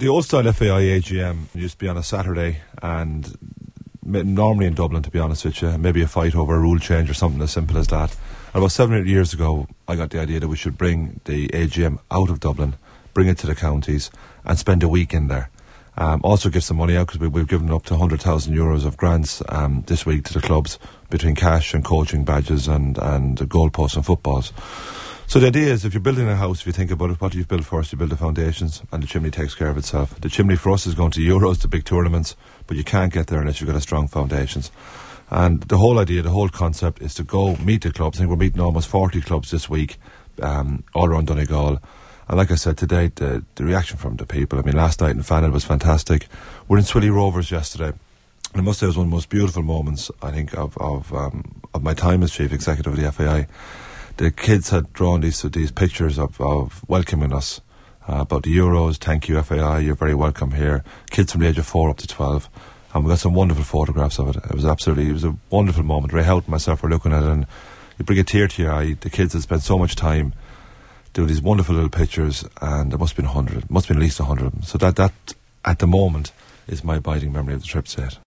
The old style FAI AGM used to be on a Saturday, and normally in Dublin, to be honest with you, maybe a fight over a rule change or something as simple as that. And about 7 or 8 years ago, I got the idea that we should bring the AGM out of Dublin, bring it to the counties, and spend a week in there. Also give some money out, because we've given up to €100,000 of grants this week to the clubs, between cash and coaching badges and goalposts and footballs. So the idea is, if you're building a house, if you think about it, what do you build first? You build the foundations, and the chimney takes care of itself. The chimney for us is going to Euros, the big tournaments, but you can't get there unless you've got a strong foundations. And the whole idea, the whole concept is to go meet the clubs. I think we're meeting almost 40 clubs this week, all around Donegal. And like I said, today, the reaction from the people, I mean, last night in Fannin was fantastic. We're in Swilly Rovers yesterday. And I must say it was one of the most beautiful moments, I think, of my time as chief executive of the FAI. The kids had drawn these pictures of welcoming us about the Euros. Thank you, FAI, you're very welcome here. Kids from the age of 4 up to 12. And we got some wonderful photographs of it. It was a wonderful moment. Ray Houghton and myself were looking at it, and you bring a tear to your eye. The kids had spent so much time doing these wonderful little pictures, and there must have been 100. Must have been at least 100 of them. So that at the moment is my abiding memory of the trip to it.